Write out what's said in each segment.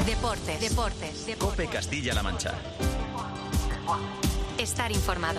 Deportes. COPE Castilla-La Mancha. Estar informado.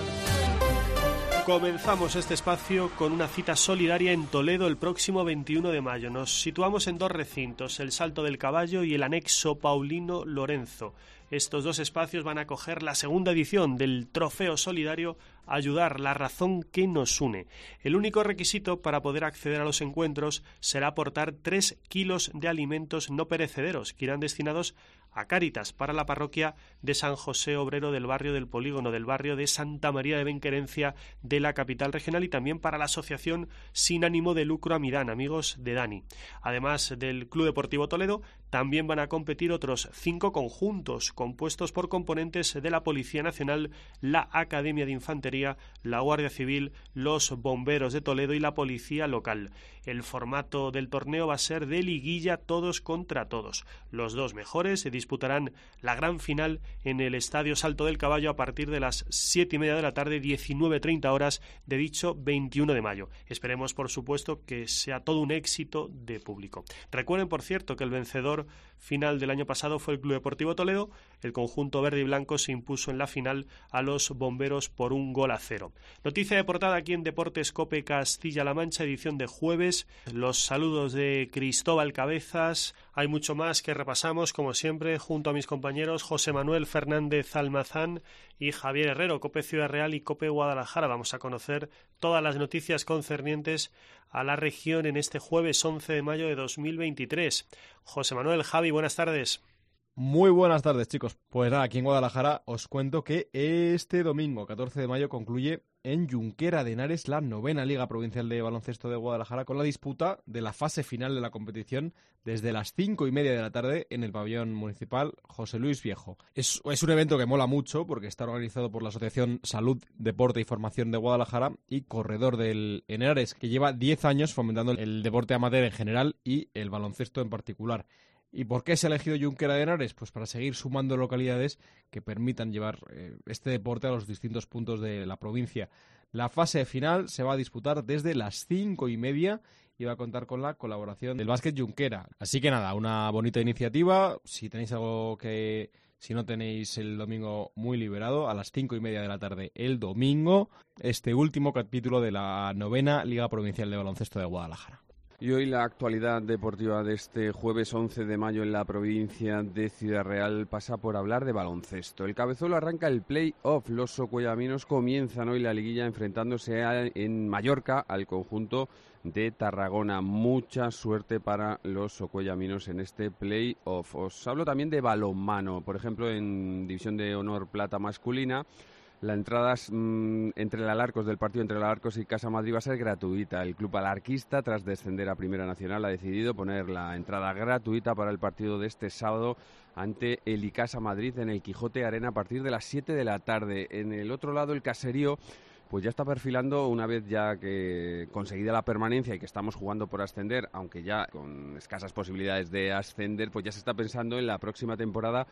Comenzamos este espacio con una cita solidaria en Toledo el próximo 21 de mayo. Nos situamos en dos recintos, el Salto del Caballo y el anexo Paulino Lorenzo. Estos dos espacios van a acoger la segunda edición del Trofeo Solidario Ayudar, la razón que nos une. El único requisito para poder acceder a los encuentros será aportar 3 kilos de alimentos no perecederos que irán destinados a Cáritas para la parroquia de San José Obrero del barrio del Polígono, del barrio de Santa María de Benquerencia de la capital regional, y también para la asociación sin ánimo de lucro Amidán, amigos de Dani. Además del Club Deportivo Toledo, también van a competir otros 5 conjuntos compuestos por componentes de la Policía Nacional, la Academia de Infantería, la Guardia Civil, los Bomberos de Toledo y la Policía Local. El formato del torneo va a ser de liguilla, todos contra todos. Los dos mejores se disputarán la gran final en el Estadio Salto del Caballo a partir de las 7:30 de la tarde, 19:30 horas de dicho 21 de mayo. Esperemos, por supuesto, que sea todo un éxito de público. Recuerden, por cierto, que el vencedor final del año pasado fue el Club Deportivo Toledo. El conjunto verde y blanco se impuso en la final a los Bomberos por 1-0. Noticia de portada aquí en Deportes COPE Castilla-La Mancha, edición de jueves. Los saludos de Cristóbal Cabezas. Hay mucho más que repasamos, como siempre, junto a mis compañeros José Manuel Fernández Almazán y Javier Herrero, COPE Ciudad Real y COPE Guadalajara. Vamos a conocer todas las noticias concernientes a la región en este jueves 11 de mayo de 2023. José Manuel, Javi, buenas tardes. Muy buenas tardes, chicos. Pues nada, aquí en Guadalajara os cuento que este domingo, 14 de mayo, concluye en Junquera de Henares la 9ª Liga Provincial de Baloncesto de Guadalajara, con la disputa de la fase final de la competición desde las 5:30 de la tarde en el pabellón municipal José Luis Viejo. Es un evento que mola mucho porque está organizado por la Asociación Salud, Deporte y Formación de Guadalajara y Corredor del Henares, que lleva 10 años fomentando el deporte amateur en general y el baloncesto en particular. ¿Y por qué se ha elegido Junquera de Henares? Pues para seguir sumando localidades que permitan llevar este deporte a los distintos puntos de la provincia. La fase final se va a disputar desde las 5:30 y va a contar con la colaboración del Básquet Junquera. Así que nada, una bonita iniciativa. Si tenéis algo que... Si no tenéis el domingo muy liberado, a las 5:30 de la tarde el domingo, este último capítulo de la 9ª Liga Provincial de Baloncesto de Guadalajara. Y hoy la actualidad deportiva de este jueves 11 de mayo en la provincia de Ciudad Real pasa por hablar de baloncesto. El Cabezuelo arranca el play-off. Los socuellaminos comienzan hoy la liguilla enfrentándose en Mallorca al conjunto de Tarragona. Mucha suerte para los socuellaminos en este play-off. Os hablo también de balonmano. Por ejemplo, en División de Honor Plata masculina, la entrada entre el Alarcos del partido entre el Alarcos y Casa Madrid va a ser gratuita. El club alarquista, tras descender a Primera Nacional, ha decidido poner la entrada gratuita para el partido de este sábado ante el Icasa Madrid en el Quijote Arena a partir de las 7 de la tarde. En el otro lado, el Caserío pues ya está perfilando, una vez ya que conseguida la permanencia y que estamos jugando por ascender, aunque ya con escasas posibilidades de ascender, pues ya se está pensando en la próxima temporada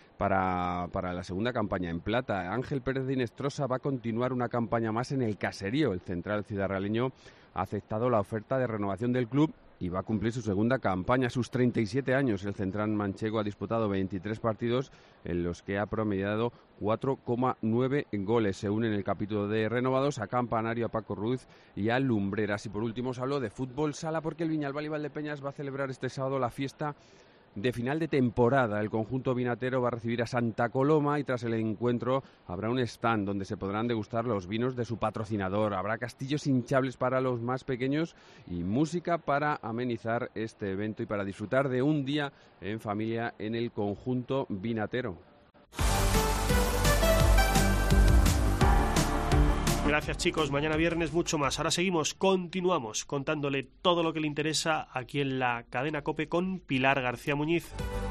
para la segunda campaña en plata. Ángel Pérez de Inestrosa va a continuar una campaña más en el Caserío. El central ciudadraleño ha aceptado la oferta de renovación del club y va a cumplir su segunda campaña a sus 37 años. El central manchego ha disputado 23 partidos en los que ha promediado 4,9 goles. Se une en el capítulo de renovados a Campanario, a Paco Ruiz y a Lumbreras. Y por último os hablo de fútbol sala porque el Viñalbal y Valdepeñas va a celebrar este sábado la fiesta de final de temporada. El conjunto vinatero va a recibir a Santa Coloma y tras el encuentro habrá un stand donde se podrán degustar los vinos de su patrocinador. Habrá castillos hinchables para los más pequeños y música para amenizar este evento y para disfrutar de un día en familia en el conjunto vinatero. Gracias, chicos. Mañana viernes mucho más. Ahora continuamos contándole todo lo que le interesa aquí en la cadena COPE con Pilar García Muñiz.